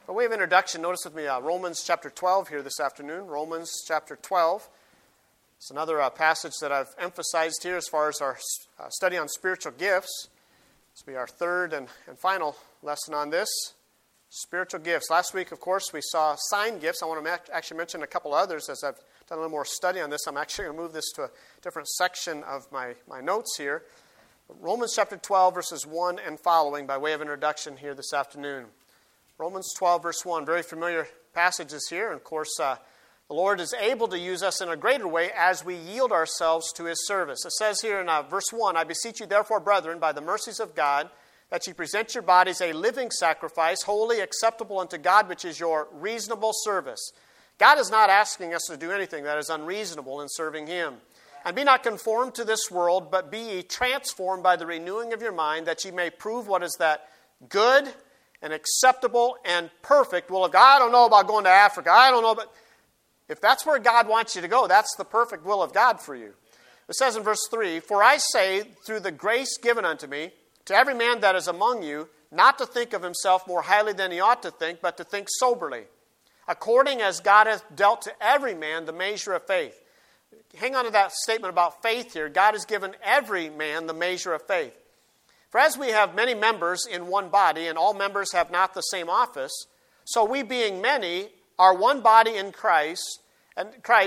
By way of introduction, notice with me Romans chapter 12 here this afternoon. Romans chapter 12. It's another passage that I've emphasized here as far as our study on spiritual gifts. This will be our third and final lesson on this. Spiritual gifts. Last week, of course, we saw sign gifts. I want to actually mention a couple others as I've done a little more study on this. I'm actually going to move this to a different section of my notes here. Romans chapter 12, verses 1 and following, by way of introduction here this afternoon. Romans 12, verse 1, very familiar passages here. And of course, the Lord is able to use us in a greater way as we yield ourselves to His service. It says here in verse 1, I beseech you therefore, brethren, by the mercies of God, that ye present your bodies a living sacrifice, holy, acceptable unto God, which is your reasonable service. God is not asking us to do anything that is unreasonable in serving Him. And be not conformed to this world, but be ye transformed by the renewing of your mind, that ye may prove what is that good and acceptable and perfect will of God. I don't know about going to Africa. I don't know, but if that's where God wants you to go, that's the perfect will of God for you. It says in verse 3, For I say, through the grace given unto me, to every man that is among you, not to think of himself more highly than he ought to think, but to think soberly, according as God hath dealt to every man the measure of faith. Hang on to that statement about faith here. God has given every man the measure of faith. For as we have many members in one body, and all members have not the same office, so we being many are one body in Christ, and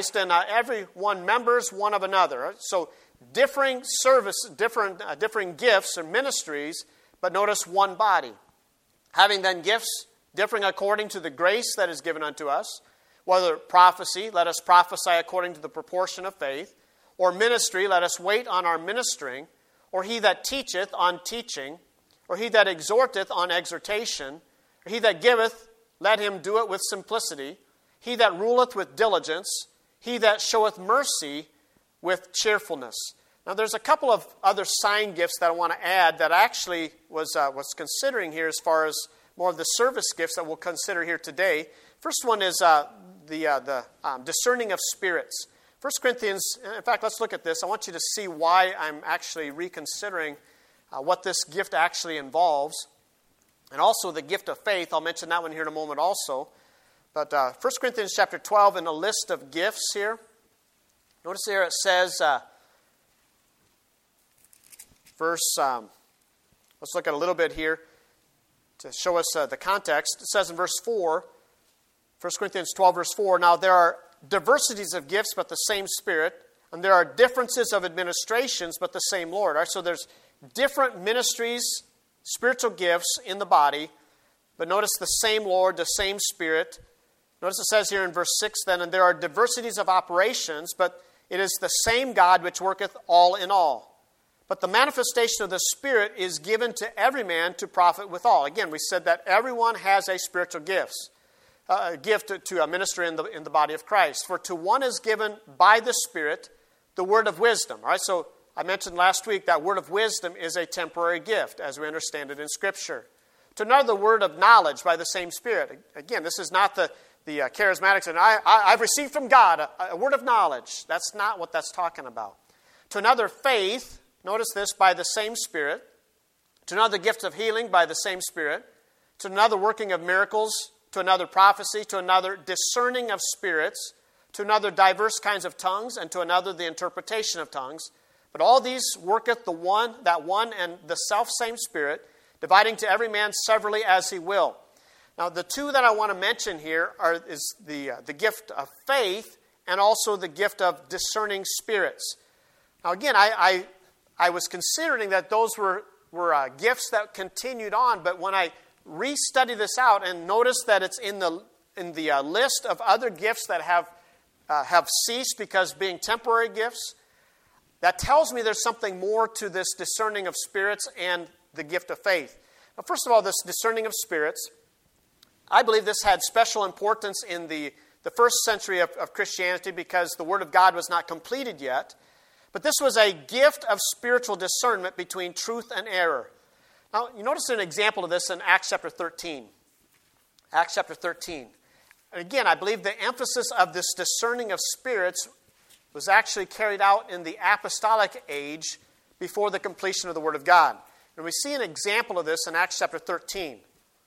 every one members one of another. So differing service, differing gifts or ministries, but notice one body. Having then gifts differing according to the grace that is given unto us, whether prophecy, let us prophesy according to the proportion of faith, or ministry, let us wait on our ministering, or he that teacheth on teaching, or he that exhorteth on exhortation, or he that giveth, let him do it with simplicity, he that ruleth with diligence, he that showeth mercy with cheerfulness. Now there's a couple of other sign gifts that I want to add that I actually was considering here as far as more of the service gifts that we'll consider here today. First one is the discerning of spirits. 1 Corinthians, in fact, let's look at this. I want you to see why I'm actually reconsidering what this gift actually involves. And also the gift of faith. I'll mention that one here in a moment also. But 1 Corinthians chapter 12 in a list of gifts here. Notice there it says, let's look at a little bit here to show us the context. It says in verse 4, 1 Corinthians 12 verse 4, Now there are diversities of gifts, but the same Spirit. And there are differences of administrations, but the same Lord. All right, so there's different ministries, spiritual gifts in the body. But notice the same Lord, the same Spirit. Notice it says here in verse 6 then, And there are diversities of operations, but it is the same God which worketh all in all. But the manifestation of the Spirit is given to every man to profit withal. Again, we said that everyone has a spiritual gift to minister in the body of Christ. For to one is given by the Spirit the word of wisdom. All right, so I mentioned last week that word of wisdom is a temporary gift, as we understand it in Scripture. To another, the word of knowledge by the same Spirit. Again, this is not the charismatics, and I've received from God a word of knowledge. That's not what that's talking about. To another, faith, notice this, by the same Spirit. To another, gift of healing by the same Spirit. To another, working of miracles. To another, prophecy. To another, discerning of spirits. To another, diverse kinds of tongues. And to another, the interpretation of tongues. But all these worketh that one and the selfsame Spirit, dividing to every man severally as he will. Now, the two that I want to mention here is the gift of faith and also the gift of discerning spirits. Now, again, I was considering that those were gifts that continued on, but when I restudy this out and notice that it's in the list of other gifts that have ceased because being temporary gifts, that tells me there's something more to this discerning of spirits and the gift of faith. Now, first of all, this discerning of spirits, I believe this had special importance in the first century of Christianity because the Word of God was not completed yet. But this was a gift of spiritual discernment between truth and error. Now, you notice an example of this in Acts chapter 13. Acts chapter 13. And again, I believe the emphasis of this discerning of spirits was actually carried out in the apostolic age before the completion of the Word of God. And we see an example of this in Acts chapter 13.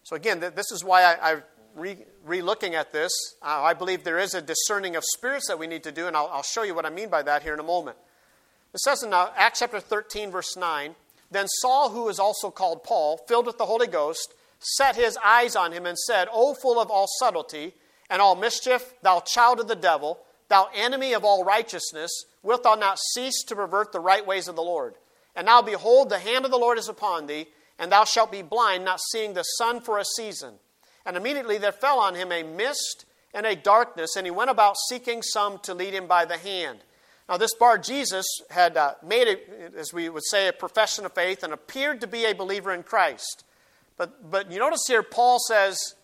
So again, this is why I'm re-looking at this. I believe there is a discerning of spirits that we need to do, and I'll show you what I mean by that here in a moment. It says in Acts chapter 13, verse 9, "Then Saul, who is also called Paul, filled with the Holy Ghost, set his eyes on him and said, O full of all subtlety and all mischief, thou child of the devil, thou enemy of all righteousness, wilt thou not cease to pervert the right ways of the Lord? And now behold, the hand of the Lord is upon thee, and thou shalt be blind, not seeing the sun for a season. And immediately there fell on him a mist and a darkness, and he went about seeking some to lead him by the hand." Now this Bar-Jesus had made, as we would say, a profession of faith and appeared to be a believer in Christ. But you notice here, Paul says,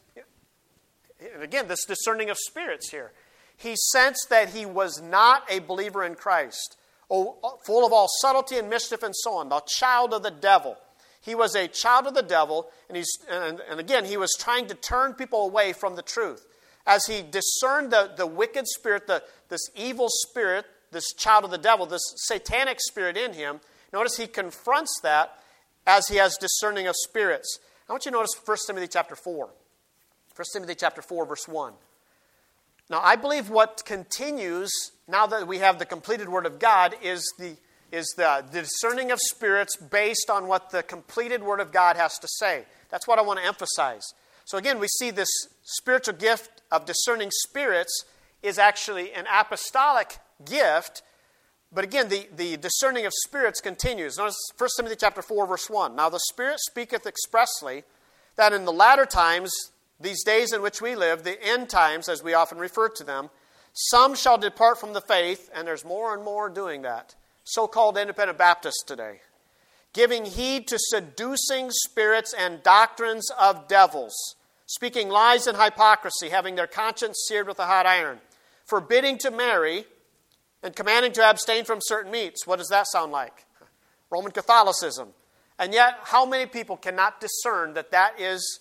and again, this discerning of spirits here, he sensed that he was not a believer in Christ. Oh, full of all subtlety and mischief and so on, the child of the devil. He was a child of the devil, and again, he was trying to turn people away from the truth. As he discerned the wicked spirit, this evil spirit, this child of the devil, this satanic spirit in him, notice he confronts that as he has discerning of spirits. I want you to notice 1 Timothy chapter 4. 1 Timothy chapter 4, verse 1. Now, I believe what continues, now that we have the completed Word of God, is the discerning of spirits based on what the completed Word of God has to say. That's what I want to emphasize. So again, we see this spiritual gift of discerning spirits is actually an apostolic gift. But again, the discerning of spirits continues. Notice 1 Timothy chapter 4, verse 1. "Now the Spirit speaketh expressly that in the latter times, these days in which we live, the end times, as we often refer to them, some shall depart from the faith," and there's more and more doing that, so-called independent Baptists today, "giving heed to seducing spirits and doctrines of devils, speaking lies and hypocrisy, having their conscience seared with a hot iron, forbidding to marry, and commanding to abstain from certain meats." What does that sound like? Roman Catholicism. And yet, how many people cannot discern that that is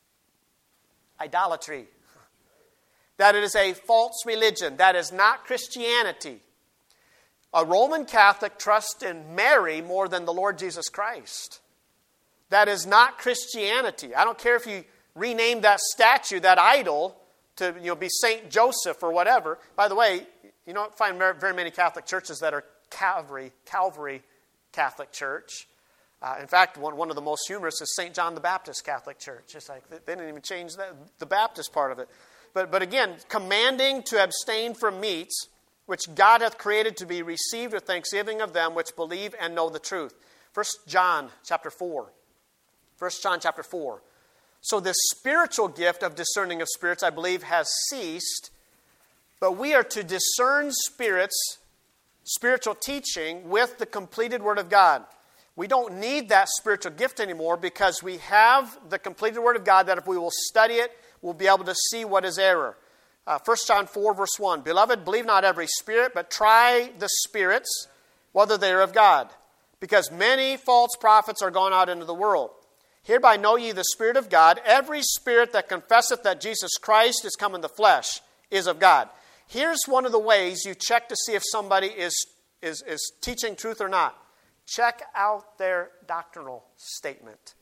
idolatry? That it is a false religion. That is not Christianity. A Roman Catholic trusts in Mary more than the Lord Jesus Christ. That is not Christianity. I don't care if you rename that statue, that idol, to be Saint Joseph or whatever. By the way, you don't find very many Catholic churches that are Calvary Catholic Church. In fact, one of the most humorous is St. John the Baptist Catholic Church. It's like they didn't even change the Baptist part of it. But again, commanding to abstain from meats, which God hath created to be received with thanksgiving of them which believe and know the truth. 1 John chapter 4. 1 John chapter 4. So this spiritual gift of discerning of spirits, I believe, has ceased. But we are to discern spirits, spiritual teaching, with the completed Word of God. We don't need that spiritual gift anymore because we have the completed Word of God that if we will study it, we'll be able to see what is error. 1 John 4, verse 1. "Beloved, believe not every spirit, but try the spirits, whether they are of God. Because many false prophets are gone out into the world. Hereby know ye the Spirit of God. Every spirit that confesseth that Jesus Christ is come in the flesh is of God." Here's one of the ways you check to see if somebody is teaching truth or not. Check out their doctrinal statement.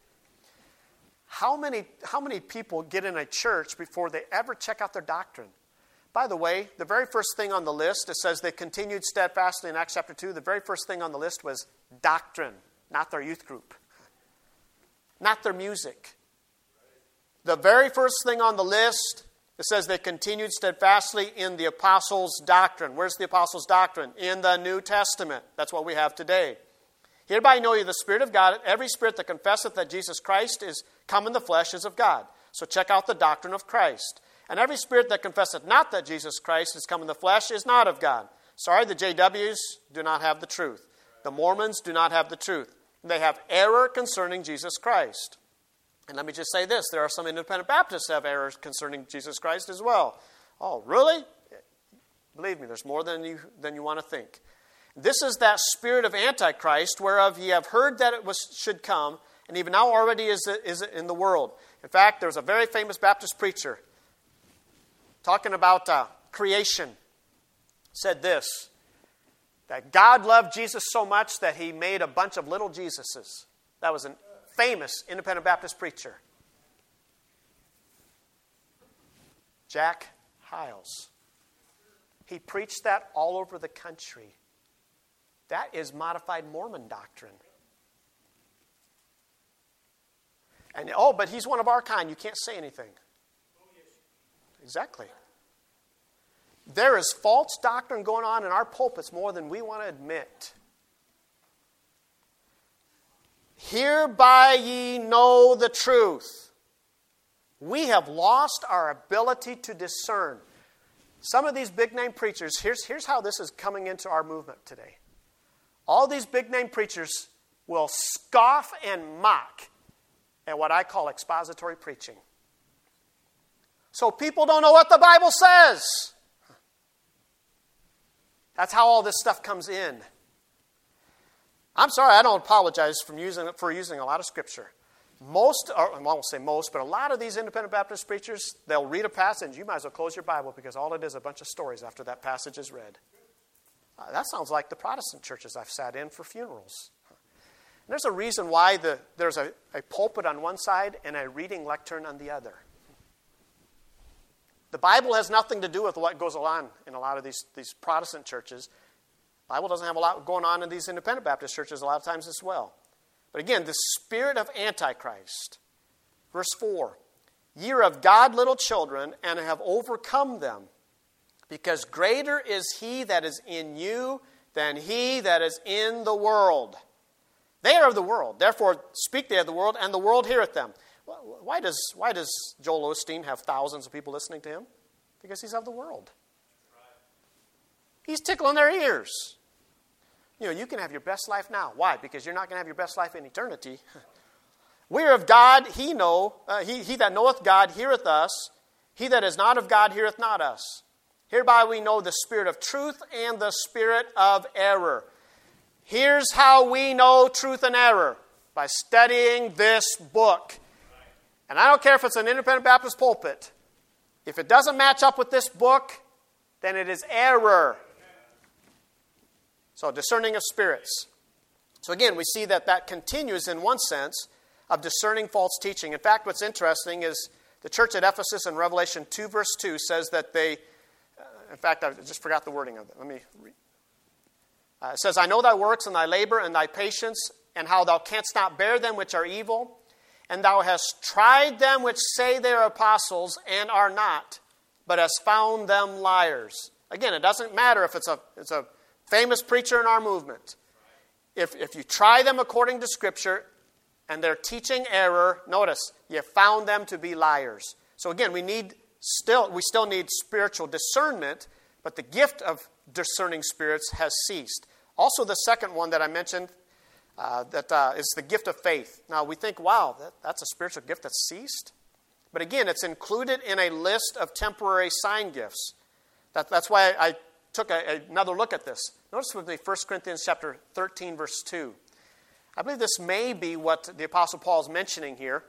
How many people get in a church before they ever check out their doctrine? By the way, the very first thing on the list, it says they continued steadfastly in Acts chapter 2. The very first thing on the list was doctrine, not their youth group, not their music. The very first thing on the list, it says they continued steadfastly in the apostles' doctrine. Where's the apostles' doctrine? In the New Testament. That's what we have today. "Hereby know ye the Spirit of God. Every spirit that confesseth that Jesus Christ is come in the flesh is of God." So check out the doctrine of Christ. "And every spirit that confesseth not that Jesus Christ is come in the flesh is not of God." Sorry, the JWs do not have the truth. The Mormons do not have the truth. They have error concerning Jesus Christ. And let me just say this. There are some independent Baptists that have errors concerning Jesus Christ as well. Oh, really? Believe me, there's more than you want to think. This is that spirit of Antichrist, whereof ye have heard that it should come, and even now already is in the world. In fact, there's a very famous Baptist preacher talking about creation, said this, that God loved Jesus so much that he made a bunch of little Jesuses. That was a famous independent Baptist preacher. Jack Hyles. He preached that all over the country. That is modified Mormon doctrine. And but he's one of our kind. You can't say anything. Exactly. There is false doctrine going on in our pulpits more than we want to admit. Hereby ye know the truth. We have lost our ability to discern. Some of these big-name preachers, here's how this is coming into our movement today. All these big-name preachers will scoff and mock at what I call expository preaching. So people don't know what the Bible says. That's how all this stuff comes in. I'm sorry, I don't apologize for using a lot of Scripture. I won't say most, but a lot of these independent Baptist preachers, they'll read a passage, you might as well close your Bible because all it is a bunch of stories after that passage is read. That sounds like the Protestant churches I've sat in for funerals. And there's a reason why there's a pulpit on one side and a reading lectern on the other. The Bible has nothing to do with what goes on in a lot of these Protestant churches. The Bible doesn't have a lot going on in these independent Baptist churches a lot of times as well. But again, the spirit of Antichrist. Verse 4. Ye are of God little children, and have overcome them, because greater is he that is in you than he that is in the world. They are of the world, therefore speak they of the world, and the world heareth them. Why does Joel Osteen have thousands of people listening to him? Because he's of the world. He's tickling their ears. You can have your best life now. Why? Because you're not going to have your best life in eternity. We are of God, he that knoweth God heareth us. He that is not of God heareth not us. Hereby we know the spirit of truth and the spirit of error. Here's how we know truth and error. By studying this book. And I don't care if it's an independent Baptist pulpit. If it doesn't match up with this book, then it is error. So, discerning of spirits. So again, we see that continues in one sense of discerning false teaching. In fact, what's interesting is the church at Ephesus in Revelation 2 verse 2 says that they, in fact, I just forgot the wording of it. Let me read. It says, I know thy works and thy labor and thy patience, and how thou canst not bear them which are evil, and thou hast tried them which say they are apostles and are not, but hast found them liars. Again, it doesn't matter if it's a famous preacher in our movement. If you try them according to Scripture and they're teaching error, notice, you found them to be liars. So again, we still need spiritual discernment, but the gift of discerning spirits has ceased. Also, the second one that I mentioned, that is the gift of faith. Now, we think, wow, that's a spiritual gift that's ceased. But again, it's included in a list of temporary sign gifts. That's why I took another look at this. Notice with me 1 Corinthians chapter 13, verse 2. I believe this may be what the Apostle Paul is mentioning here.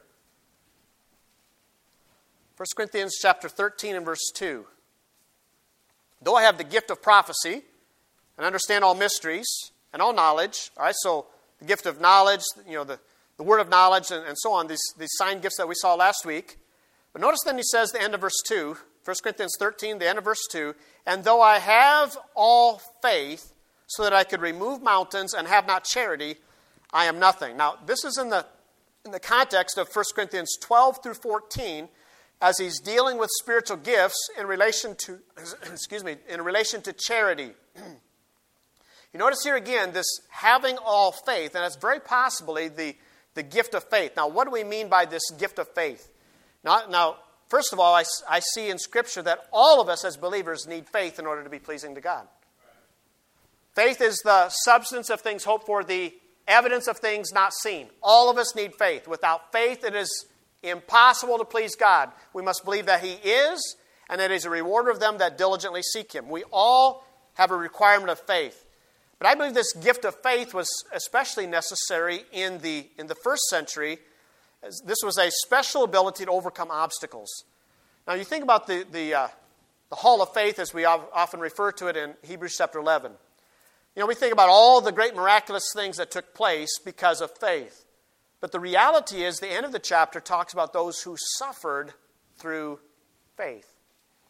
1 Corinthians chapter 13 and verse 2. Though I have the gift of prophecy and understand all mysteries and all knowledge, all right, so the gift of knowledge, the word of knowledge and so on, these sign gifts that we saw last week. But notice then he says the end of verse 2, 1 Corinthians 13, the end of verse 2, and though I have all faith so that I could remove mountains and have not charity, I am nothing. Now, this is in the context of 1 Corinthians 12 through 14, as he's dealing with spiritual gifts in relation to, in relation to charity. You notice here again, this having all faith, and it's very possibly the gift of faith. Now, what do we mean by this gift of faith? Now, first of all, I see in Scripture that all of us as believers need faith in order to be pleasing to God. Faith is the substance of things hoped for, the evidence of things not seen. All of us need faith. Without faith, it is impossible to please God. We must believe that He is, and that He is a rewarder of them that diligently seek Him. We all have a requirement of faith. But I believe this gift of faith was especially necessary in the first century. This was a special ability to overcome obstacles. Now, you think about the hall of faith, as we often refer to it in Hebrews chapter 11. We think about all the great miraculous things that took place because of faith. But the reality is, the end of the chapter talks about those who suffered through faith.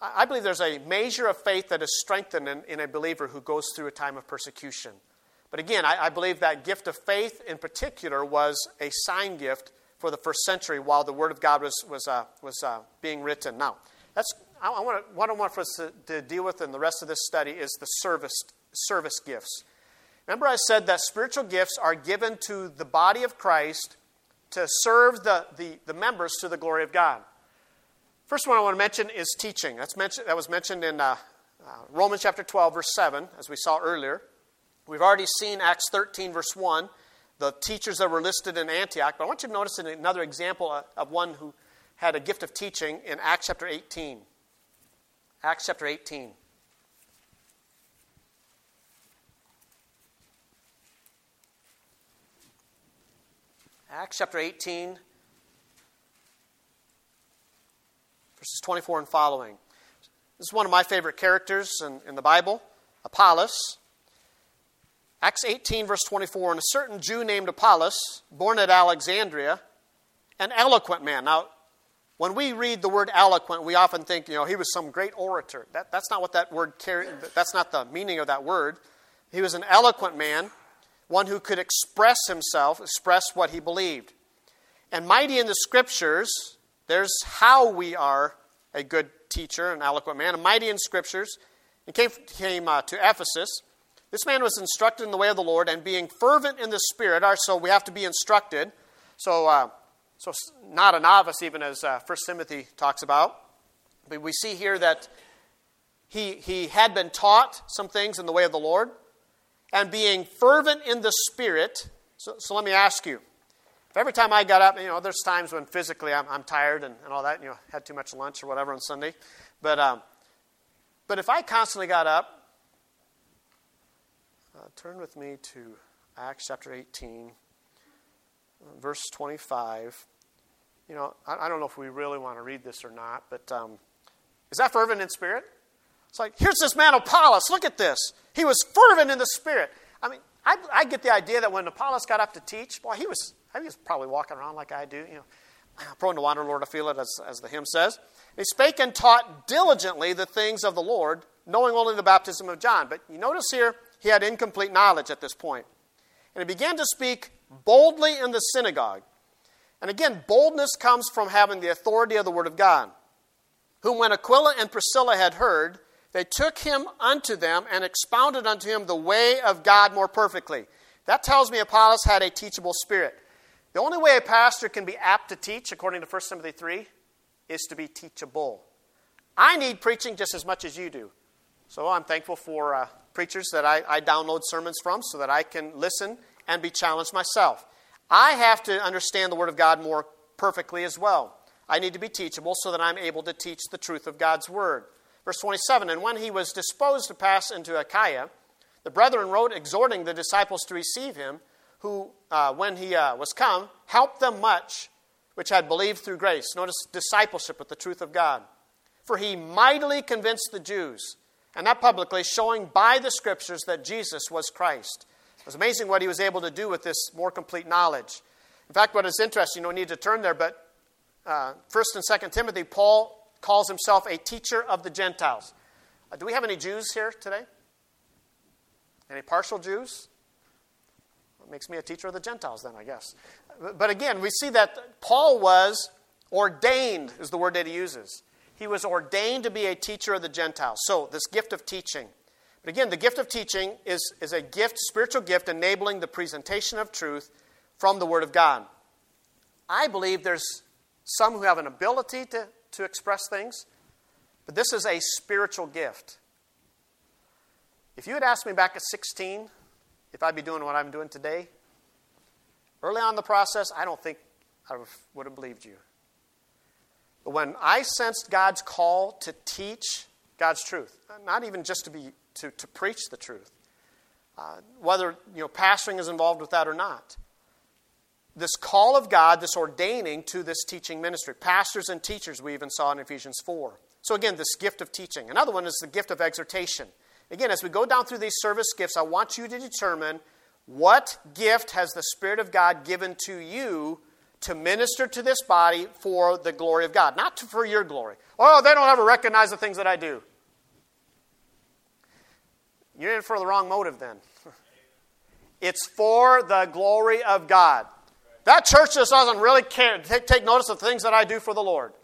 I believe there's a measure of faith that is strengthened in a believer who goes through a time of persecution. But again, I believe that gift of faith in particular was a sign gift for the first century while the Word of God was being written. Now, what I want for us to deal with in the rest of this study is the service gifts. Remember I said that spiritual gifts are given to the body of Christ to serve the members to the glory of God. First one I want to mention is teaching. That was mentioned in Romans chapter 12, verse 7, as we saw earlier. We've already seen Acts 13, verse 1, the teachers that were listed in Antioch. But I want you to notice another example of one who had a gift of teaching in Acts chapter 18. Acts chapter 18. Acts chapter 18, verses 24 and following. This is one of my favorite characters in the Bible, Apollos. Acts 18, verse 24, and a certain Jew named Apollos, born at Alexandria, an eloquent man. Now, when we read the word eloquent, we often think, he was some great orator. That's not what that word carried. That's not the meaning of that word. He was an eloquent man, one who could express himself, express what he believed. And mighty in the Scriptures, there's how we are a good teacher, an eloquent man, and mighty in Scriptures. He came to Ephesus. This man was instructed in the way of the Lord, and being fervent in the Spirit, so we have to be instructed. So not a novice, even as 1 Timothy talks about. But we see here that he had been taught some things in the way of the Lord, and being fervent in the Spirit. So let me ask you, if every time I got up, there's times when physically I'm tired and all that, had too much lunch or whatever on Sunday. But if I constantly got up, turn with me to Acts chapter 18, verse 25. I don't know if we really want to read this or not, but is that fervent in spirit? It's like, here's this man Apollos, look at this. He was fervent in the Spirit. I mean, I get the idea that when Apollos got up to teach, boy, he was probably walking around like I do, prone to wander, Lord, I feel it, as the hymn says. He spake and taught diligently the things of the Lord, knowing only the baptism of John. But you notice here, he had incomplete knowledge at this point. And he began to speak boldly in the synagogue. And again, boldness comes from having the authority of the Word of God. Whom when Aquila and Priscilla had heard, they took him unto them and expounded unto him the way of God more perfectly. That tells me Apollos had a teachable spirit. The only way a pastor can be apt to teach, according to 1 Timothy 3, is to be teachable. I need preaching just as much as you do. So I'm thankful for preachers that I download sermons from so that I can listen and be challenged myself. I have to understand the Word of God more perfectly as well. I need to be teachable so that I'm able to teach the truth of God's Word. Verse 27, and when he was disposed to pass into Achaia, the brethren wrote, exhorting the disciples to receive him, who, when he was come, helped them much, which had believed through grace. Notice discipleship with the truth of God. For he mightily convinced the Jews, and that publicly, showing by the Scriptures that Jesus was Christ. It was amazing what he was able to do with this more complete knowledge. In fact, what is interesting, we need to turn there, but 1 and 2 Timothy, Paul calls himself a teacher of the Gentiles. Do we have any Jews here today? Any partial Jews? Well, it makes me a teacher of the Gentiles then, I guess. But again, we see that Paul was ordained, is the word that he uses. He was ordained to be a teacher of the Gentiles. So, this gift of teaching. But again, the gift of teaching is a gift, spiritual gift, enabling the presentation of truth from the Word of God. I believe there's some who have an ability to express things, but this is a spiritual gift. If you had asked me back at 16 if I'd be doing what I'm doing today, early on in the process, I don't think I would have believed you. But when I sensed God's call to teach God's truth, not even just to preach the truth, whether pastoring is involved with that or not, this call of God, this ordaining to this teaching ministry. Pastors and teachers we even saw in Ephesians 4. So again, this gift of teaching. Another one is the gift of exhortation. Again, as we go down through these service gifts, I want you to determine what gift has the Spirit of God given to you to minister to this body for the glory of God, not for your glory. Oh, they don't ever recognize the things that I do. You're in it for the wrong motive then. It's for the glory of God. That church just doesn't really care, take notice of things that I do for the Lord.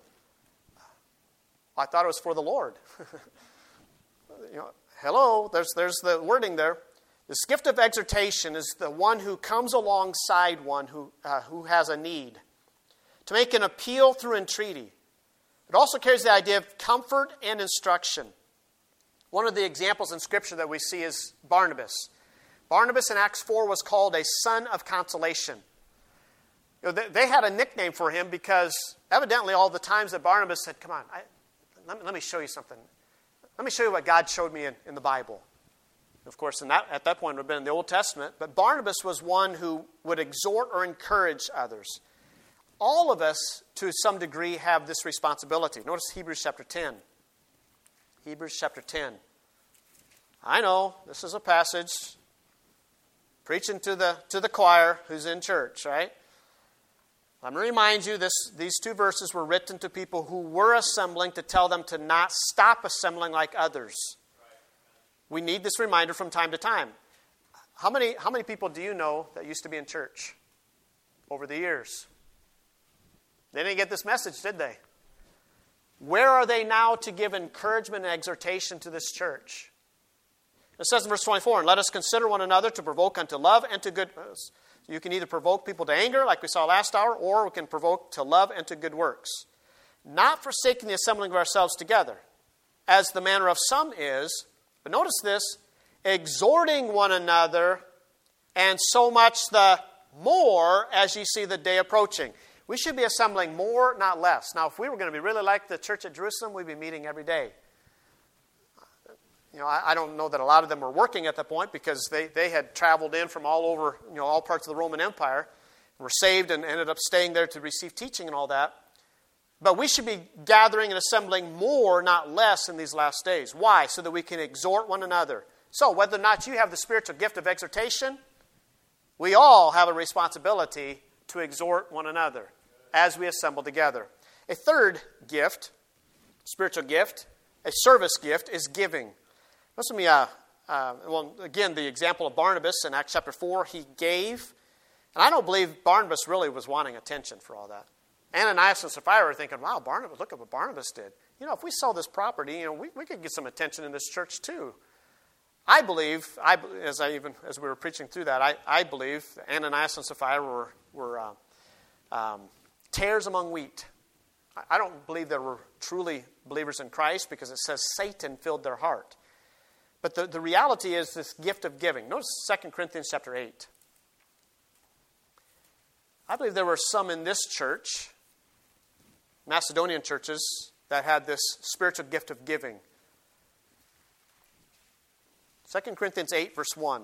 I thought it was for the Lord. Hello, there's the wording there. This gift of exhortation is the one who comes alongside one who has a need, to make an appeal through entreaty. It also carries the idea of comfort and instruction. One of the examples in Scripture that we see is Barnabas. Barnabas in Acts 4 was called a son of consolation. They had a nickname for him because evidently all the times that Barnabas said, come on, let me show you something. Let me show you what God showed me in the Bible. Of course, at that point it would have been in the Old Testament. But Barnabas was one who would exhort or encourage others. All of us, to some degree, have this responsibility. Notice Hebrews chapter 10. Hebrews chapter 10. I know, this is a passage preaching to the choir who's in church, right? Let me remind you, these two verses were written to people who were assembling to tell them to not stop assembling like others. We need this reminder from time to time. How many people do you know that used to be in church over the years? They didn't get this message, did they? Where are they now to give encouragement and exhortation to this church? It says in verse 24, and let us consider one another to provoke unto love and to good. You can either provoke people to anger, like we saw last hour, or we can provoke to love and to good works. Not forsaking the assembling of ourselves together, as the manner of some is, but notice this, exhorting one another, and so much the more as ye see the day approaching. We should be assembling more, not less. Now, if we were going to be really like the church at Jerusalem, we'd be meeting every day. I don't know that a lot of them were working at that point because they had traveled in from all over, all parts of the Roman Empire, were saved and ended up staying there to receive teaching and all that. But we should be gathering and assembling more, not less, in these last days. Why? So that we can exhort one another. So, whether or not you have the spiritual gift of exhortation, we all have a responsibility to exhort one another as we assemble together. A third gift, spiritual gift, a service gift, is giving. Listen to me, again, the example of Barnabas in Acts chapter 4, he gave. And I don't believe Barnabas really was wanting attention for all that. Ananias and Sapphira were thinking, wow, Barnabas, look at what Barnabas did. If we sell this property, we could get some attention in this church too. I believe, as we were preaching through that, I believe Ananias and Sapphira were tares among wheat. I don't believe they were truly believers in Christ because it says Satan filled their heart. But the reality is this gift of giving. Notice 2 Corinthians chapter 8. I believe there were some in this church, Macedonian churches, that had this spiritual gift of giving. 2 Corinthians 8, verse 1.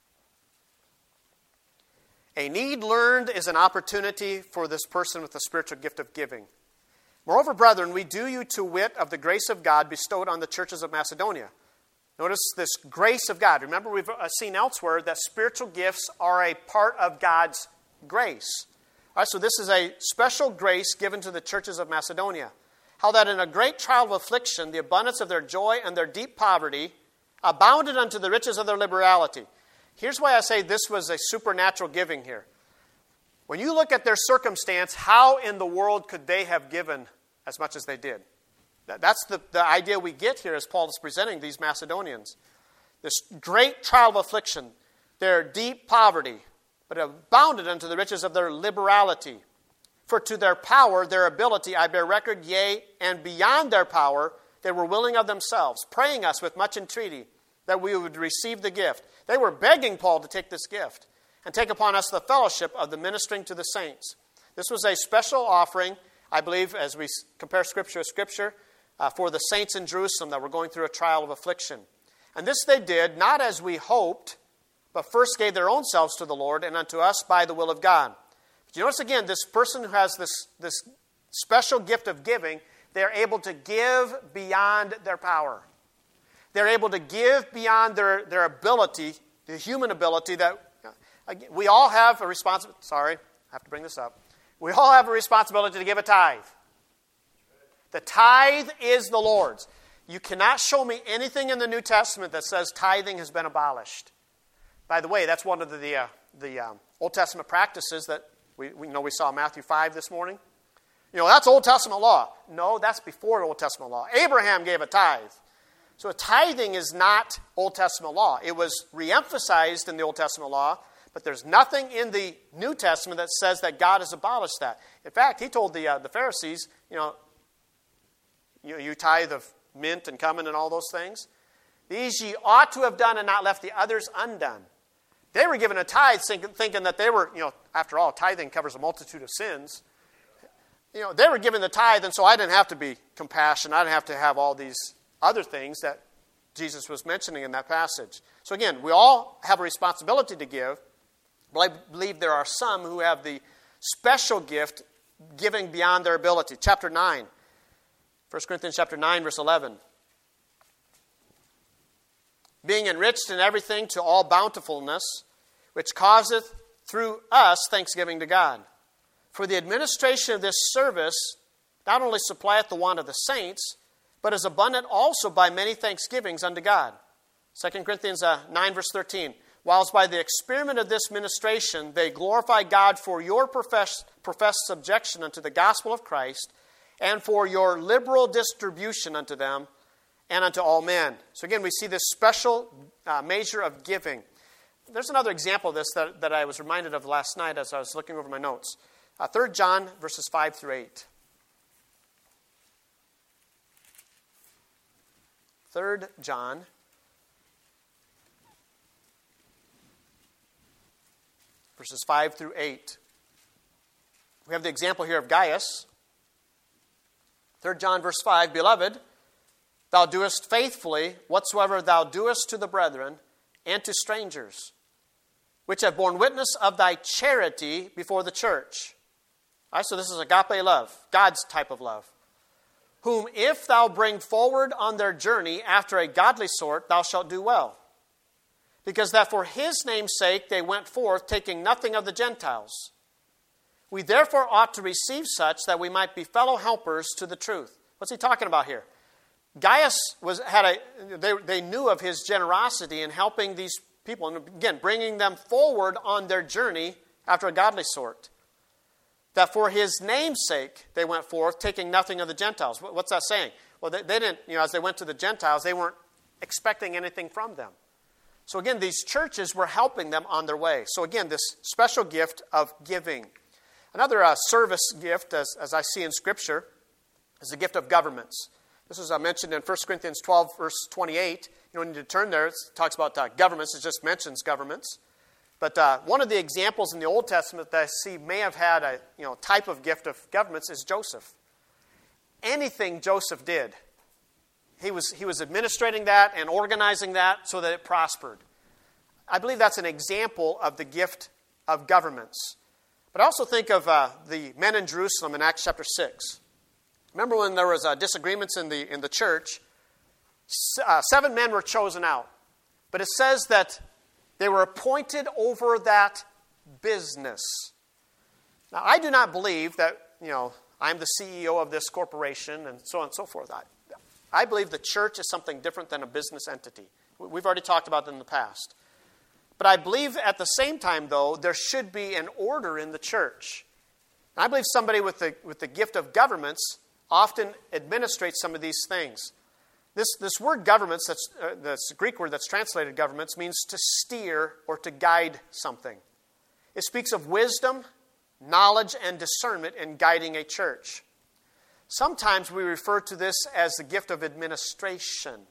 A need learned is an opportunity for this person with the spiritual gift of giving. Moreover, brethren, we do you to wit of the grace of God bestowed on the churches of Macedonia. Notice this grace of God. Remember, we've seen elsewhere that spiritual gifts are a part of God's grace. All right, so this is a special grace given to the churches of Macedonia. How that in a great trial of affliction, the abundance of their joy and their deep poverty abounded unto the riches of their liberality. Here's why I say this was a supernatural giving here. When you look at their circumstance, how in the world could they have given as much as they did? That's the idea we get here as Paul is presenting these Macedonians. This great trial of affliction, their deep poverty, but abounded unto the riches of their liberality. For to their power, their ability, I bear record, yea, and beyond their power, they were willing of themselves, praying us with much entreaty that we would receive the gift. They were begging Paul to take this gift and take upon us the fellowship of the ministering to the saints. This was a special offering, I believe, as we compare Scripture with Scripture, for the saints in Jerusalem that were going through a trial of affliction. And this they did, not as we hoped, but first gave their own selves to the Lord and unto us by the will of God. But you notice again, this person who has this special gift of giving, they're able to give beyond their power. They're able to give beyond their ability, the human ability that we all have a responsibility. Sorry, I have to bring this up. We all have a responsibility to give a tithe. The tithe is the Lord's. You cannot show me anything in the New Testament that says tithing has been abolished. By the way, that's one of the Old Testament practices that we saw in Matthew 5 this morning. That's Old Testament law. No, that's before Old Testament law. Abraham gave a tithe. So tithing is not Old Testament law. It was reemphasized in the Old Testament law, but there's nothing in the New Testament that says that God has abolished that. In fact, he told the Pharisees, you tithe of mint and cumin and all those things. These ye ought to have done and not left the others undone. They were given a tithe thinking that they were, after all, tithing covers a multitude of sins. They were given the tithe, and so I didn't have to be compassionate. I didn't have to have all these other things that Jesus was mentioning in that passage. So again, we all have a responsibility to give, but I believe there are some who have the special gift giving beyond their ability. Chapter 9. 1 Corinthians chapter 9, verse 11. Being enriched in everything to all bountifulness, which causeth through us thanksgiving to God. For the administration of this service not only supplieth the want of the saints, but is abundant also by many thanksgivings unto God. 2 Corinthians 9, verse 13. Whilst by the experiment of this ministration they glorify God for your professed subjection unto the gospel of Christ, and for your liberal distribution unto them and unto all men. So again, we see this special measure of giving. There's another example of this that I was reminded of last night as I was looking over my notes. 3 John, verses 5 through 8. 3 John, verses 5 through 8. We have the example here of Gaius. 3 John, verse 5, Beloved, thou doest faithfully whatsoever thou doest to the brethren and to strangers, which have borne witness of thy charity before the church. All right, so this is agape love, God's type of love. Whom if thou bring forward on their journey after a godly sort, thou shalt do well. Because that for his name's sake they went forth, taking nothing of the Gentiles. We therefore ought to receive such that we might be fellow helpers to the truth. What's he talking about here? Gaius they knew of his generosity in helping these people, and again, bringing them forward on their journey after a godly sort. That for his name's sake they went forth, taking nothing of the Gentiles. What's that saying? Well, they didn't, as they went to the Gentiles, they weren't expecting anything from them. So again, these churches were helping them on their way. So again, this special gift of giving. Another service gift, as I see in Scripture, is the gift of governments. This is mentioned in 1 Corinthians 12, verse 28. You don't need to turn there. It talks about governments. It just mentions governments. But one of the examples in the Old Testament that I see may have had a type of gift of governments is Joseph. Anything Joseph did, he was administrating that and organizing that so that it prospered. I believe that's an example of the gift of governments. But I also think of the men in Jerusalem in Acts chapter 6. Remember when there was disagreements in the church? 7 men were chosen out. But it says that they were appointed over that business. Now, I do not believe that, I'm the CEO of this corporation and so on and so forth. I believe the church is something different than a business entity. We've already talked about it in the past. But I believe at the same time, though, there should be an order in the church. And I believe somebody with the gift of governments often administrates some of these things. This word governments, that's the Greek word that's translated governments, means to steer or to guide something. It speaks of wisdom, knowledge, and discernment in guiding a church. Sometimes we refer to this as the gift of administration.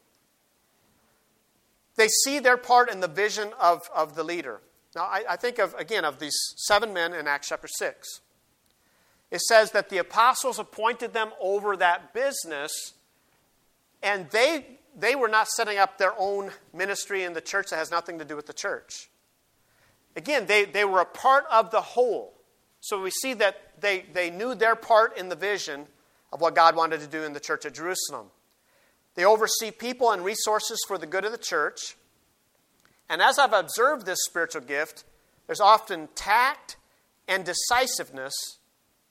They see their part in the vision of the leader. Now, I think of these 7 men in Acts chapter 6. It says that the apostles appointed them over that business, and they were not setting up their own ministry in the church that has nothing to do with the church. Again, they were a part of the whole. So we see that they knew their part in the vision of what God wanted to do in the church at Jerusalem. They oversee people and resources for the good of the church. And as I've observed this spiritual gift, there's often tact and decisiveness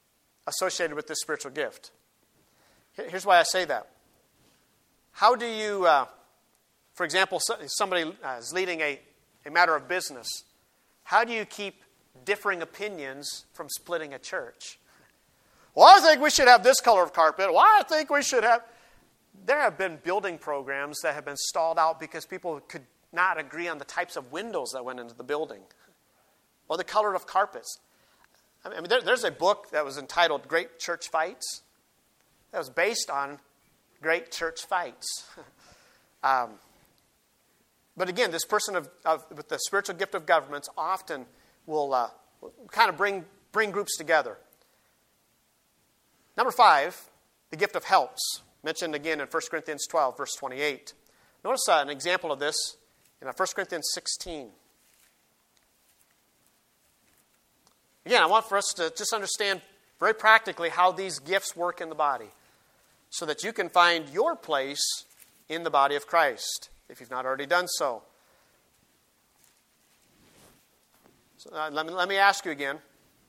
associated with this spiritual gift. Here's why I say that. How do you, for example, somebody is leading a matter of business. How do you keep differing opinions from splitting a church? Well, I think we should have this color of carpet. Well, I think we should have... There have been building programs that have been stalled out because people could not agree on the types of windows that went into the building or the color of carpets. I mean, there's a book that was entitled Great Church Fights that was based on great church fights. But again, this person with the spiritual gift of governments often will kind of bring groups together. Number 5, the gift of helps. Mentioned again in 1 Corinthians 12, verse 28. Notice an example of this in 1 Corinthians 16. Again, I want for us to just understand very practically how these gifts work in the body so that you can find your place in the body of Christ, if you've not already done so. So let me ask you again.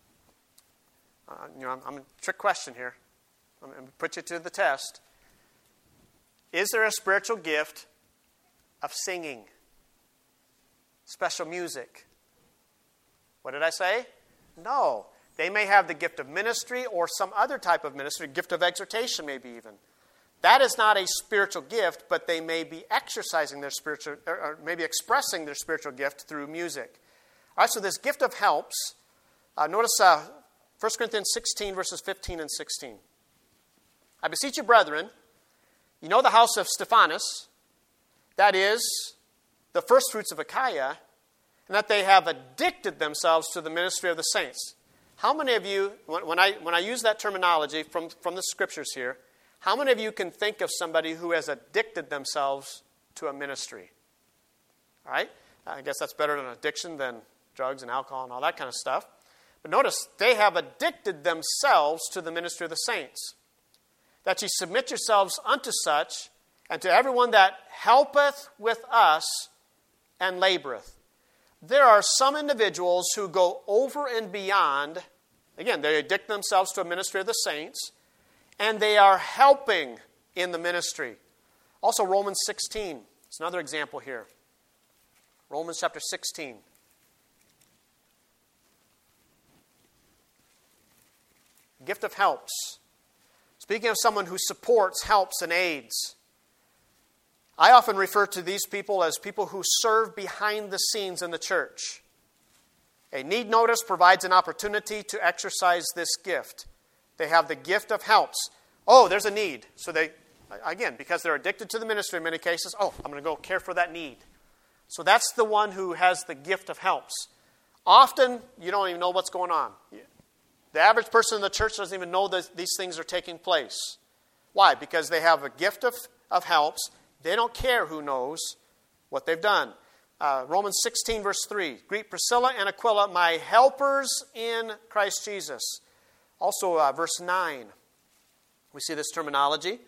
I'm a trick question here. I'm going to put you to the test. Is there a spiritual gift of singing? Special music? What did I say? No. They may have the gift of ministry or some other type of ministry, gift of exhortation maybe even. That is not a spiritual gift, but they may be exercising their spiritual, or maybe expressing their spiritual gift through music. All right, so this gift of helps. Notice 1 Corinthians 16, verses 15 and 16. I beseech you, brethren, you know the house of Stephanas, that is, the first fruits of Achaia, and that they have addicted themselves to the ministry of the saints. How many of you, when I use that terminology from the scriptures here, how many of you can think of somebody who has addicted themselves to a ministry? All right? I guess that's better than addiction than drugs and alcohol and all that kind of stuff. But notice, they have addicted themselves to the ministry of the saints. That ye submit yourselves unto such, and to everyone that helpeth with us and laboreth. There are some individuals who go over and beyond. Again, they addict themselves to a ministry of the saints, and they are helping in the ministry. Also, Romans 16. It's another example here. Romans chapter 16. Gift of helps. Speaking of someone who supports, helps, and aids. I often refer to these people as people who serve behind the scenes in the church. A need notice provides an opportunity to exercise this gift. They have the gift of helps. Oh, there's a need. So they, again, because they're addicted to the ministry in many cases, I'm going to go care for that need. So that's the one who has the gift of helps. Often, you don't even know what's going on. The average person in the church doesn't even know that these things are taking place. Why? Because they have a gift of helps. They don't care who knows what they've done. Romans 16, verse 3. Greet Priscilla and Aquila, my helpers in Christ Jesus. Also, verse 9. We see this terminology.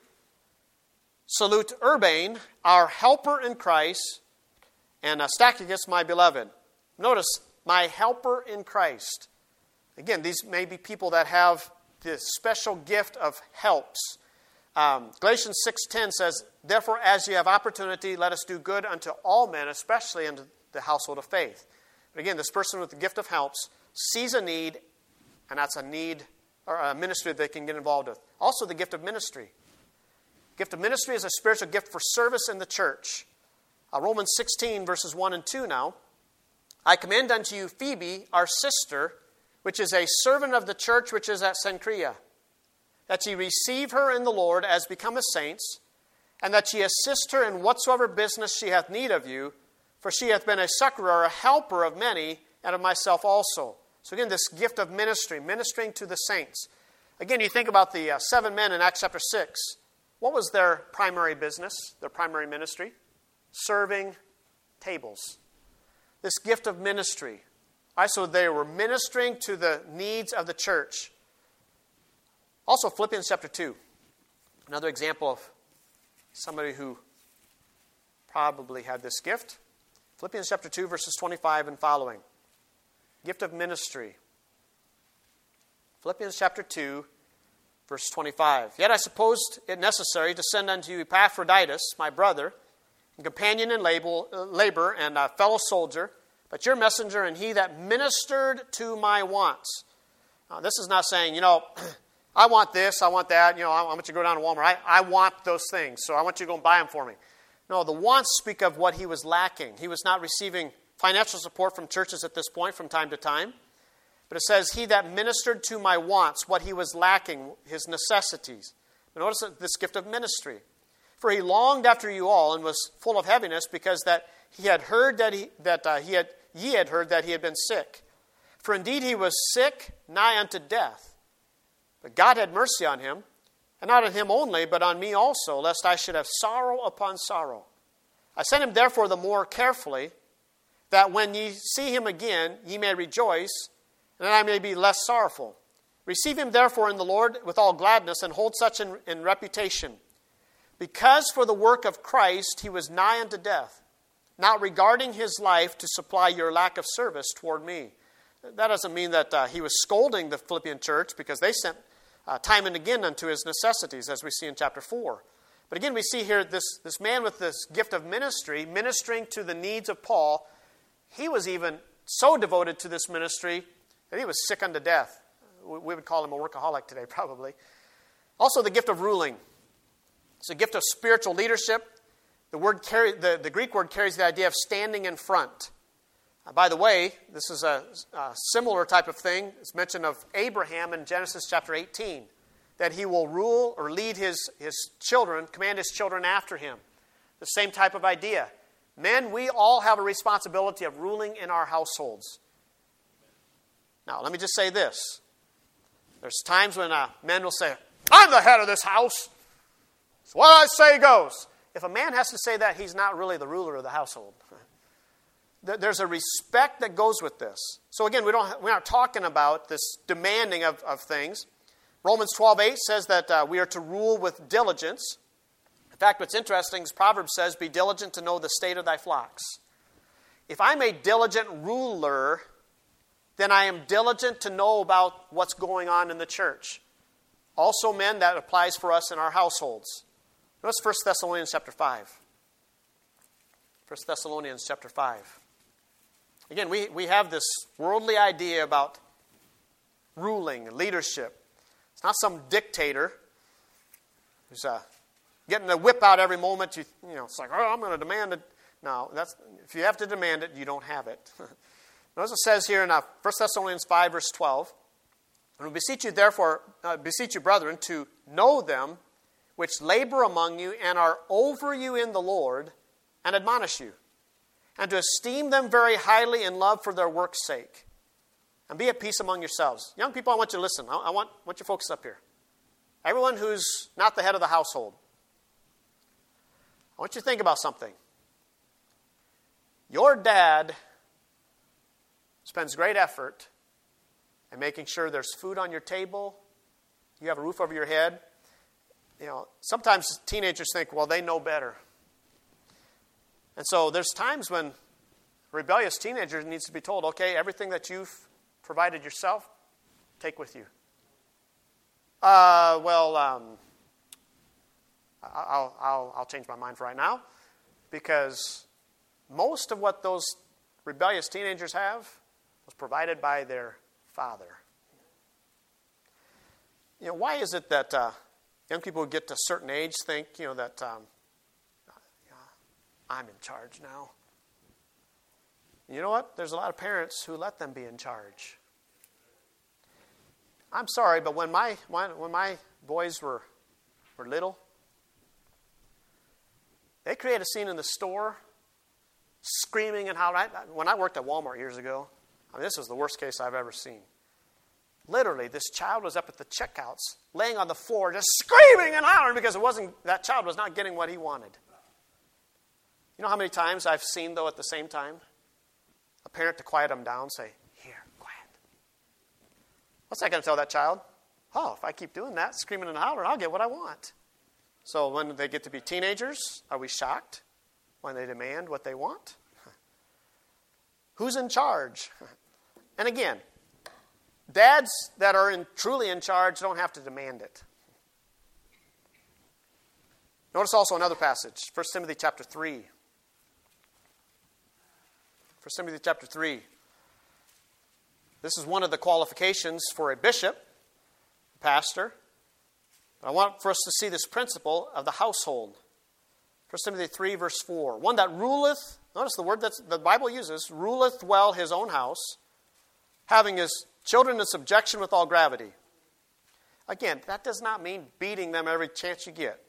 Salute Urbane, our helper in Christ, and Stachys, my beloved. Notice, my helper in Christ. Again, these may be people that have this special gift of helps. Galatians 6:10 says, therefore, as you have opportunity, let us do good unto all men, especially unto the household of faith. But again, this person with the gift of helps sees a need, and that's a need or a ministry that they can get involved with. Also, the gift of ministry. Gift of ministry is a spiritual gift for service in the church. Romans 16, verses 1 and 2 now. I commend unto you Phoebe, our sister, which is a servant of the church which is at Cenchrea, that ye receive her in the Lord as becometh saints, and that ye assist her in whatsoever business she hath need of you, for she hath been a succorer, a helper of many, and of myself also. So again, this gift of ministry, ministering to the saints. Again, you think about the 7 men in Acts chapter 6. What was their primary business, their primary ministry? Serving tables. This gift of ministry. All right, so they were ministering to the needs of the church. Also, Philippians chapter 2. Another example of somebody who probably had this gift. Philippians chapter 2, verses 25 and following. Gift of ministry. Philippians chapter 2 Verse 25. Yet I supposed it necessary to send unto you Epaphroditus, my brother, and companion in labor, and a fellow soldier, but your messenger and he that ministered to my wants. Now, this is not saying, I want this, I want that, I want you to go down to Walmart. I want those things, so I want you to go and buy them for me. No, the wants speak of what he was lacking. He was not receiving financial support from churches at this point from time to time. But it says, he that ministered to my wants, what he was lacking, his necessities. But notice this gift of ministry. For he longed after you all and was full of heaviness because that he had heard ye had heard that he had been sick. For indeed he was sick, nigh unto death. But God had mercy on him, and not on him only, but on me also, lest I should have sorrow upon sorrow. I sent him therefore the more carefully, that when ye see him again, ye may rejoice, and that I may be less sorrowful. Receive him therefore in the Lord with all gladness, and hold such in reputation. Because for the work of Christ he was nigh unto death, not regarding his life to supply your lack of service toward me. That doesn't mean that he was scolding the Philippian church, because they sent time and again unto his necessities, as we see in chapter 4. But again, we see here this man with this gift of ministry, ministering to the needs of Paul. He was even so devoted to this ministry that he was sick unto death. We would call him a workaholic today, probably. Also, the gift of ruling. It's a gift of spiritual leadership. The Greek word carries the idea of standing in front. By the way, this is a similar type of thing. It's mentioned of Abraham in Genesis chapter 18, that he will rule or lead his children, command his children after him. The same type of idea. Men, we all have a responsibility of ruling in our households. Now, let me just say this. There's times when men will say, I'm the head of this house. So what I say goes. If a man has to say that, he's not really the ruler of the household. There's a respect that goes with this. So again, we're not talking about this demanding of things. Romans 12:8 says that we are to rule with diligence. In fact, what's interesting is Proverbs says, be diligent to know the state of thy flocks. If I'm a diligent ruler, then I am diligent to know about what's going on in the church. Also, men, that applies for us in our households. Notice 1 Thessalonians chapter 5. 1 Thessalonians chapter 5. Again, we have this worldly idea about ruling, leadership. It's not some dictator who's getting the whip out every moment. It's like, I'm going to demand it. No, if you have to demand it, you don't have it. Notice it says here in 1 Thessalonians 5, verse 12, and we beseech you, brethren, to know them which labor among you and are over you in the Lord, and admonish you, and to esteem them very highly in love for their work's sake, and be at peace among yourselves. Young people, I want you to listen. I want you to focus up here. Everyone who's not the head of the household, I want you to think about something. Your dad spends great effort in making sure there's food on your table, you have a roof over your head. Sometimes teenagers think, well, they know better. And so there's times when a rebellious teenager needs to be told, okay, everything that you've provided yourself, take with you. I'll change my mind for right now, because most of what those rebellious teenagers have was provided by their father. Why is it that young people who get to a certain age think, that I'm in charge now? You know what? There's a lot of parents who let them be in charge. I'm sorry, but when my boys were little, they create a scene in the store, screaming and howling. When I worked at Walmart years ago, this was the worst case I've ever seen. Literally, this child was up at the checkouts, laying on the floor, just screaming and hollering because that child was not getting what he wanted. You know how many times I've seen, though, at the same time, a parent to quiet them down say, here, quiet. What's that going to tell that child? Oh, if I keep doing that, screaming and hollering, I'll get what I want. So when they get to be teenagers, are we shocked when they demand what they want? Who's in charge? And again, dads that are truly in charge don't have to demand it. Notice also another passage, 1 Timothy chapter 3. 1 Timothy chapter 3. This is one of the qualifications for a bishop, a pastor. But I want for us to see this principle of the household. 1 Timothy 3, verse 4. One that ruleth, notice the word that the Bible uses, ruleth well his own house, having his children in subjection with all gravity. Again, that does not mean beating them every chance you get.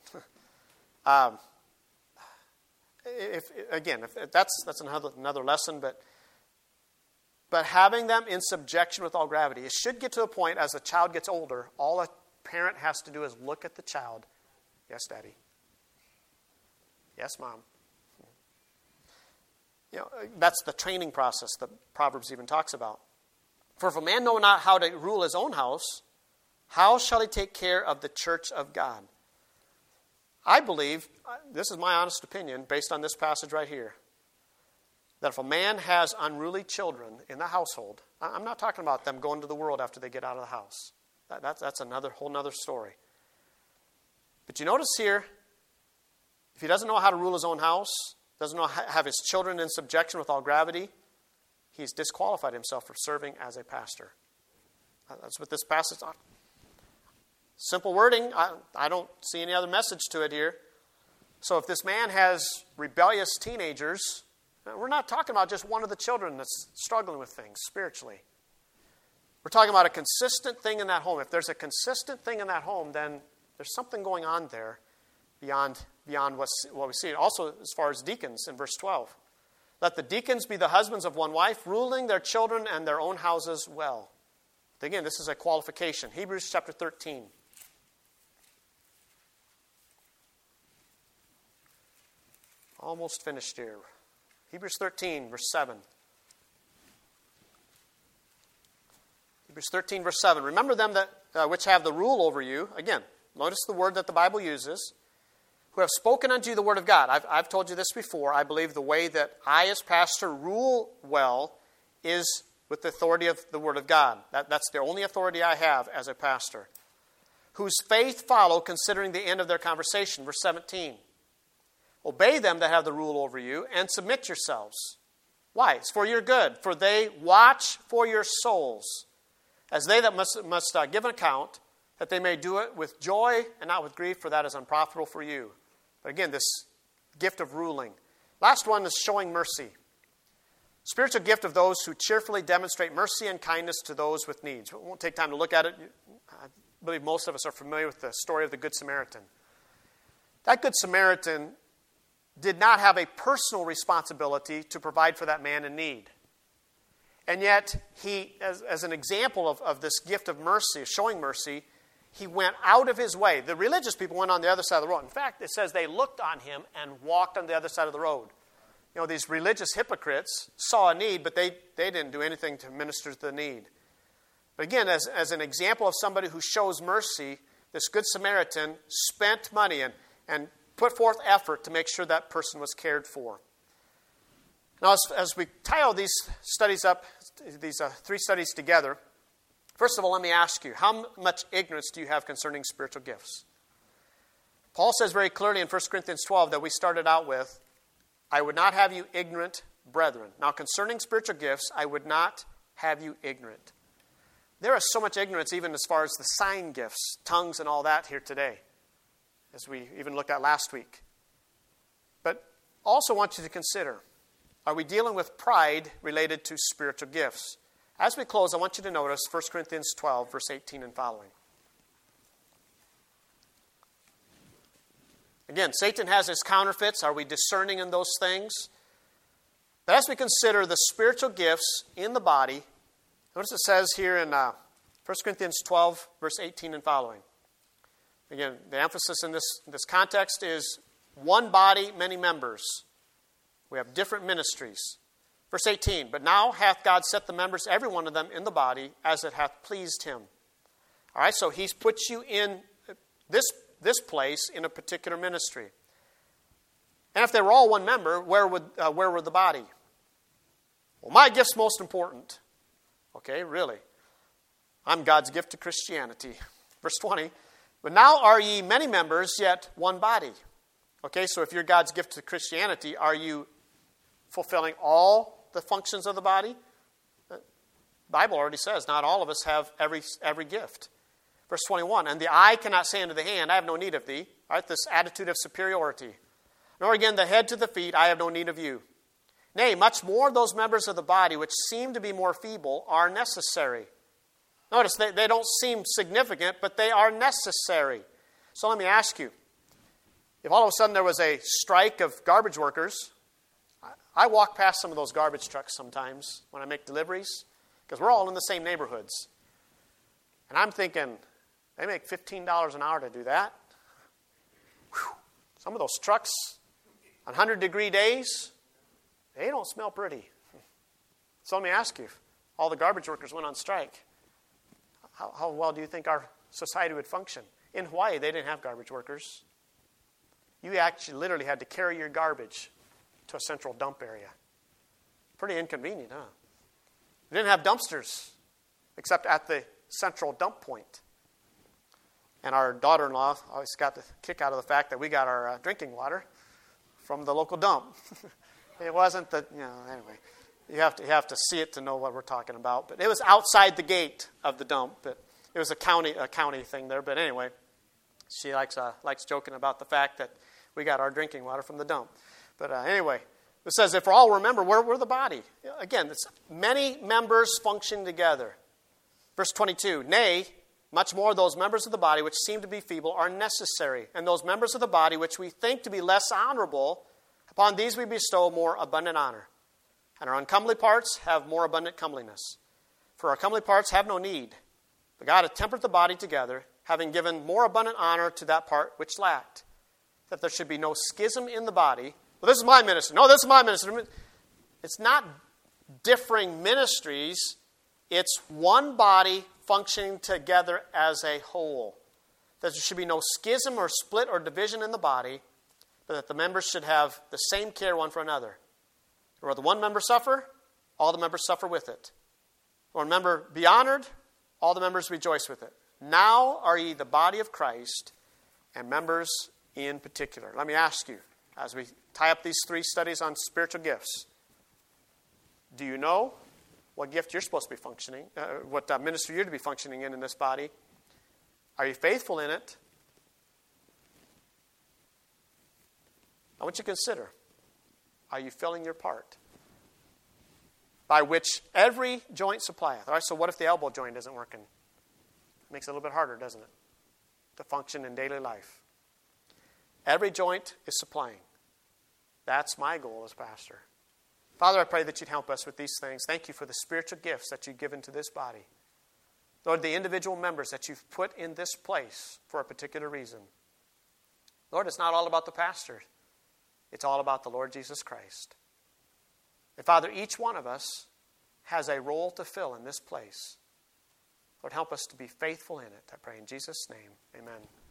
If that's another lesson, but having them in subjection with all gravity. It should get to a point as the child gets older, all a parent has to do is look at the child. Yes, Daddy. Yes, Mom. That's the training process that Proverbs even talks about. For if a man know not how to rule his own house, how shall he take care of the church of God? I believe, this is my honest opinion, based on this passage right here, that if a man has unruly children in the household, I'm not talking about them going to the world after they get out of the house. That's another whole other story. But you notice here, if he doesn't know how to rule his own house, doesn't know how to have his children in subjection with all gravity, he's disqualified himself for serving as a pastor. That's what this passage is. Simple wording, I don't see any other message to it here. So if this man has rebellious teenagers, we're not talking about just one of the children that's struggling with things spiritually. We're talking about a consistent thing in that home. If there's a consistent thing in that home, then there's something going on there beyond what we see. Also, as far as deacons in verse 12. Let the deacons be the husbands of one wife, ruling their children and their own houses well. Again, this is a qualification. Hebrews chapter 13. Almost finished here. Hebrews 13, verse 7. Hebrews 13, verse 7. Remember them that which have the rule over you. Again, notice the word that the Bible uses. Who have spoken unto you the word of God. I've told you this before. I believe the way that I as pastor rule well is with the authority of the word of God. That's the only authority I have as a pastor. Whose faith follow, considering the end of their conversation. Verse 17. Obey them that have the rule over you, and submit yourselves. Why? It's for your good. For they watch for your souls, as they that must give an account, that they may do it with joy and not with grief, for that is unprofitable for you. But again, this gift of ruling. Last one is showing mercy. Spiritual gift of those who cheerfully demonstrate mercy and kindness to those with needs. We won't take time to look at it. I believe most of us are familiar with the story of the Good Samaritan. That Good Samaritan did not have a personal responsibility to provide for that man in need. And yet, he, as an example of this gift of mercy, of showing mercy, he went out of his way. The religious people went on the other side of the road. In fact, it says they looked on him and walked on the other side of the road. These religious hypocrites saw a need, but they didn't do anything to minister to the need. But again, as an example of somebody who shows mercy, this Good Samaritan spent money and put forth effort to make sure that person was cared for. Now, as we tie all these studies up, these three studies together, first of all, let me ask you, how much ignorance do you have concerning spiritual gifts? Paul says very clearly in 1 Corinthians 12 that we started out with, I would not have you ignorant, brethren. Now, concerning spiritual gifts, I would not have you ignorant. There is so much ignorance even as far as the sign gifts, tongues and all that here today, as we even looked at last week. But also want you to consider, are we dealing with pride related to spiritual gifts? As we close, I want you to notice 1 Corinthians 12, verse 18 and following. Again, Satan has his counterfeits. Are we discerning in those things? But as we consider the spiritual gifts in the body, notice it says here in 1 Corinthians 12, verse 18 and following. Again, the emphasis in this context is one body, many members. We have different ministries. Verse 18, but now hath God set the members, every one of them, in the body, as it hath pleased him. All right, so he's put you in this place in a particular ministry. And if they were all one member, where were the body? Well, my gift's most important. Okay, really. I'm God's gift to Christianity. Verse 20, but now are ye many members, yet one body. Okay, so if you're God's gift to Christianity, are you fulfilling all the functions of the body? The Bible already says not all of us have every gift. Verse 21, and the eye cannot say unto the hand, I have no need of thee. All right, this attitude of superiority. Nor again the head to the feet, I have no need of you. Nay, much more those members of the body which seem to be more feeble are necessary. Notice, they don't seem significant, but they are necessary. So let me ask you, if all of a sudden there was a strike of garbage workers, I walk past some of those garbage trucks sometimes when I make deliveries, because we're all in the same neighborhoods. And I'm thinking, they make $15 an hour to do that. Whew. Some of those trucks on 100-degree days, they don't smell pretty. So let me ask you, if all the garbage workers went on strike, how well do you think our society would function? In Hawaii, they didn't have garbage workers. You actually literally had to carry your garbage to a central dump area. Pretty inconvenient, huh? We didn't have dumpsters except at the central dump point. And our daughter-in-law always got the kick out of the fact that we got our drinking water from the local dump. It wasn't the, anyway. You have to see it to know what we're talking about. But it was outside the gate of the dump. But it was a county thing there. But anyway, she likes joking about the fact that we got our drinking water from the dump. But anyway, it says, if all remember, we're the body. Again, it's many members function together. Verse 22, nay, much more those members of the body which seem to be feeble are necessary. And those members of the body which we think to be less honorable, upon these we bestow more abundant honor. And our uncomely parts have more abundant comeliness. For our comely parts have no need. But God hath tempered the body together, having given more abundant honor to that part which lacked. That there should be no schism in the body. Well, this is my ministry. No, this is my ministry. It's not differing ministries. It's one body functioning together as a whole. That there should be no schism or split or division in the body, but that the members should have the same care one for another. Where the one member suffer, all the members suffer with it. Or a member be honored, all the members rejoice with it. Now are ye the body of Christ, and members in particular. Let me ask you, as we tie up these 3 studies on spiritual gifts, do you know what gift you're supposed to be functioning, what ministry you're to be functioning in this body? Are you faithful in it? I want you to consider, are you filling your part? By which every joint supplieth. All right, so what if the elbow joint isn't working? It makes it a little bit harder, doesn't it, to function in daily life. Every joint is supplying. That's my goal as pastor. Father, I pray that you'd help us with these things. Thank you for the spiritual gifts that you've given to this body. Lord, the individual members that you've put in this place for a particular reason. Lord, it's not all about the pastor. It's all about the Lord Jesus Christ. And Father, each one of us has a role to fill in this place. Lord, help us to be faithful in it. I pray in Jesus' name. Amen.